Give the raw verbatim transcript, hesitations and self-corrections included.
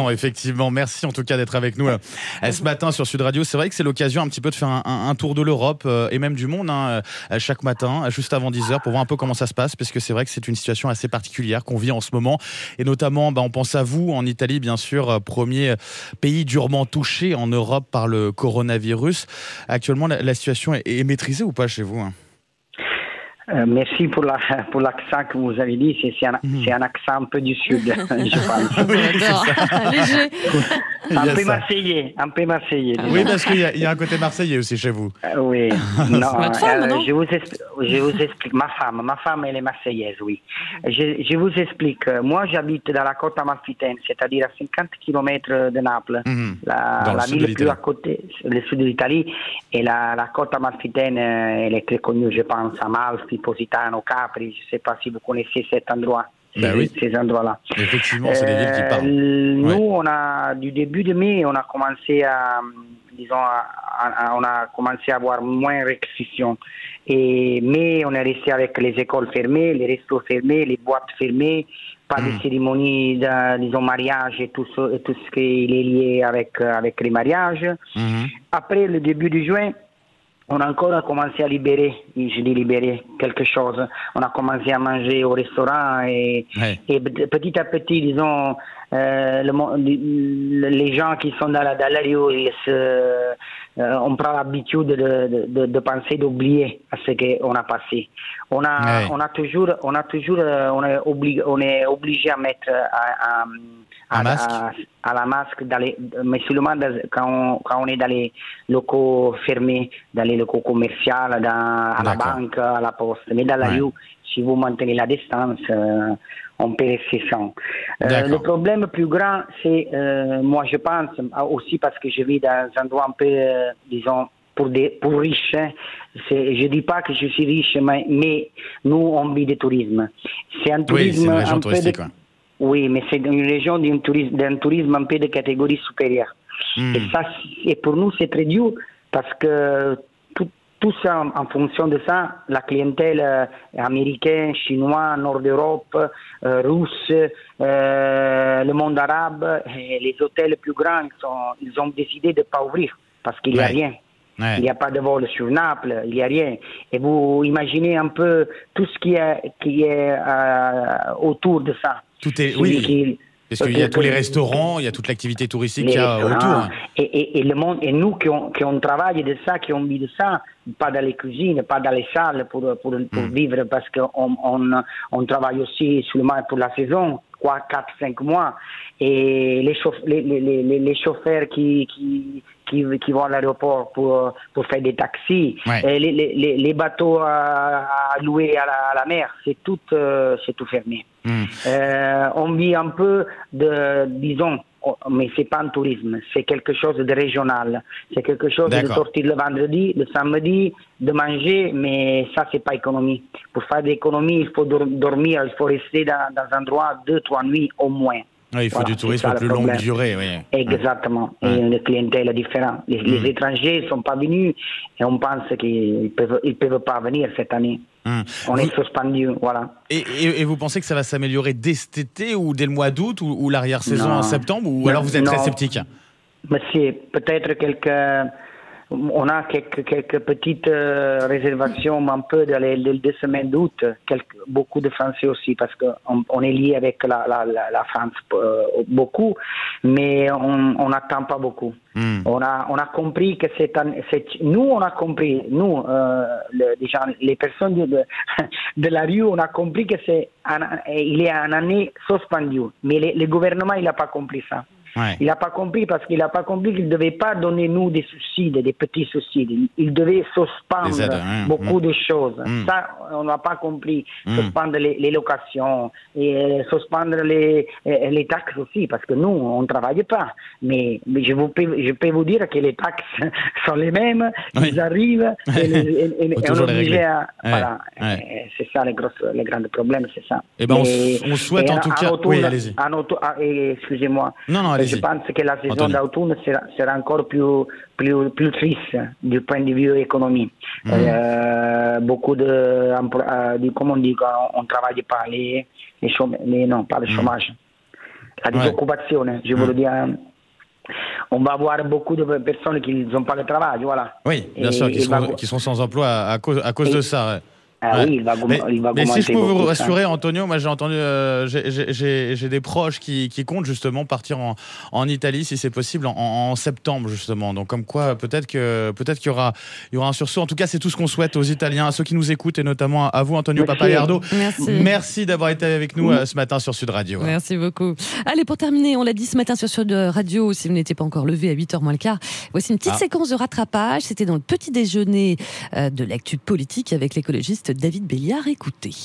temps, effectivement. Merci en tout cas d'être avec nous euh, ce matin sur Sud Radio. C'est vrai que c'est l'occasion un petit peu de faire un, un, un tour de l'Europe euh, et même du monde hein, euh, chaque matin, juste avant dix heures, pour voir un peu comment ça se passe, parce que c'est vrai que c'est une situation assez particulière qu'on vit en ce moment. Et notamment, bah, on pense à vous, en Italie, bien sûr, premier pays durement touché en Europe par le coronavirus. Actuellement, la, la situation est, est maîtrisée ou pas chez vous hein? Euh, merci pour, la, pour l'accent que vous avez dit. C'est, c'est, un, mmh. c'est un accent un peu du sud, je pense. Oui, j'adore. Léger. Un peu marseillais, un peu marseillais. Oui, parce qu'il y a, il y a un côté marseillais aussi chez vous. Euh, oui. Non, Votre femme, euh, non je vous explique, je vous explique. Ma femme, ma femme, elle est marseillaise, oui. Je, je vous explique. Moi, j'habite dans la côte amalfitaine, c'est-à-dire à cinquante kilomètres de Naples, mmh. la, la ville plus à côté, le sud de l'Italie. Et la, la côte amalfitaine, elle est très connue, je pense, Amalfi, Positano, Capri. Je ne sais pas si vous connaissez cet endroit. Ben ces, oui. ces endroits-là. Effectivement, c'est des villes qui parlent. Euh, nous, ouais. on a, du début de mai, on a commencé à, disons, à, à, on a commencé à avoir moins de restrictions. Et, mais on est resté avec les écoles fermées, les restos fermés, les boîtes fermées, pas mmh. de cérémonie, de, disons, mariage et tout, ce, et tout ce qui est lié avec, avec les mariages. Mmh. Après, le début de juin, on a encore commencé à libérer, je dis libérer quelque chose. On a commencé à manger au restaurant et, ouais. et petit à petit, disons, euh, le, les gens qui sont dans la, dans la rue, ils se, euh, on prend l'habitude de, de, de penser, d'oublier ce qu'on a passé. On a, ouais. on a toujours, on a toujours, on est obligé, on est obligé à mettre à, à À, à, à la masque, dans les, mais seulement dans, quand, on, quand on est dans les locaux fermés, dans les locaux commerciaux, dans, à la banque, à la poste. Mais dans la ouais. rue, si vous maintenez la distance, euh, on peut rester sans. Euh, le problème plus grand, c'est, euh, moi je pense, aussi parce que je vis dans un endroit un peu, euh, disons, pour des pour riches. Hein. C'est, je dis pas que je suis riche, mais, mais nous on vit du tourisme. C'est un tourisme oui, c'est une région un touristique. peu de, ouais. Oui, mais c'est une région d'un tourisme, d'un tourisme un peu de catégorie supérieure. Mmh. Et ça, et pour nous, c'est très dur parce que tout, tout ça, en, en fonction de ça, la clientèle euh, américaine, chinoise, nord d'Europe, euh, russe, euh, le monde arabe, et les hôtels plus grands, ils, sont, ils ont décidé de ne pas ouvrir parce qu'il n'y a ouais. rien. Ouais. Il n'y a pas de vol sur Naples, il n'y a rien. Et vous imaginez un peu tout ce qui est, qui est euh, autour de ça. Tout est, oui, qui, parce qu'il y a tous les restaurants, il y a toute l'activité touristique qu'il y a autour. Et, et, et, le monde, et nous qui on, qui on travaille de ça, qui on vit de ça, pas dans les cuisines, pas dans les salles pour, pour, pour mm. vivre, parce qu'on on, on travaille aussi seulement pour la saison, trois, quatre, cinq mois. Et les, chauffe, les, les, les, les chauffeurs qui... qui Qui, qui vont à l'aéroport pour, pour faire des taxis, ouais. et les, les, les bateaux à, à louer à la, à la mer, c'est tout, euh, c'est tout fermé. Mm. Euh, on vit un peu de, disons, mais c'est pas un tourisme, c'est quelque chose de régional, c'est quelque chose D'accord. de sortir le vendredi, le samedi, de manger, mais ça c'est pas économie. Pour faire de l'économie, il faut dormir, il faut rester dans, dans un endroit deux, trois nuits au moins. Oui, il faut voilà, du tourisme de plus longue durée. Oui. Exactement. Ouais. Et une clientèle différente. Les, mm. les étrangers ne sont pas venus et on pense qu'ils ne peuvent, ils peuvent pas venir cette année. Mm. On vous... est suspendu, voilà. Et, et, et vous pensez que ça va s'améliorer dès cet été ou dès le mois d'août ou, ou l'arrière-saison non. en septembre ou non, alors vous êtes non. très sceptique? Monsieur, peut-être quelques... On a quelques, quelques petites euh, réservations un peu dans les, les deux semaines d'août, quelques, beaucoup de Français aussi, parce qu'on on est lié avec la, la, la France euh, beaucoup, mais on n'attend pas beaucoup. Mm. On, a, on a compris que c'est, un, c'est nous, on a compris, nous, euh, le, les, gens, les personnes de, de la rue, on a compris que c'est un, il est une année suspendue, mais le, le gouvernement, il n'a pas compris ça. Ouais. Il n'a pas compris parce qu'il n'a pas compris qu'il ne devait pas donner nous des subsides, des petits subsides. Il devait suspendre aides, hein. beaucoup mmh. de choses. Mmh. Ça, on n'a pas compris. Mmh. Suspendre les, les locations et suspendre les, les taxes aussi parce que nous, on ne travaille pas. Mais, mais je, vous peux, je peux vous dire que les taxes sont les mêmes. Oui. Ils arrivent et, les, et, et on est obligé à... Ouais. Voilà. Ouais. C'est ça le, gros, le grand problème, c'est ça. Eh ben, et, on, on souhaite en tout cas... Automne, oui, allez-y. Automne, excusez-moi. Non, non, allez-y. Je pense que la saison d'automne sera, sera encore plus, plus, plus triste du point de vue économique. Mmh. Euh, beaucoup de, de, comment on dit, on ne travaille pas, les, les chômage, les, non, pas le chômage. la désoccupation, ouais. je veux mmh. dire. On va avoir beaucoup de personnes qui n'ont pas de travail, voilà. Oui, bien et, sûr, qui, seront, va... qui sont sans emploi à, à cause, à cause et... de ça. Ouais. Ah ouais. oui, il va, mais, il va mais si je peux vous rassurer, ça. Antonio, moi j'ai entendu, euh, j'ai des proches qui, qui comptent justement partir en, en Italie si c'est possible en, en septembre justement. Donc comme quoi peut-être que peut-être qu'il y aura il y aura un sursaut. En tout cas, c'est tout ce qu'on souhaite aux Italiens, à ceux qui nous écoutent et notamment à vous, Antonio Papalardo. Merci. Merci d'avoir été avec nous euh, ce matin sur Sud Radio. Merci beaucoup. Allez, pour terminer, on l'a dit ce matin sur Sud Radio, si vous n'étiez pas encore levé à huit heures moins le quart, voici une petite ah. séquence de rattrapage. C'était dans le petit déjeuner euh, de l'actu politique avec l'écologiste David Béliard. Écoutez.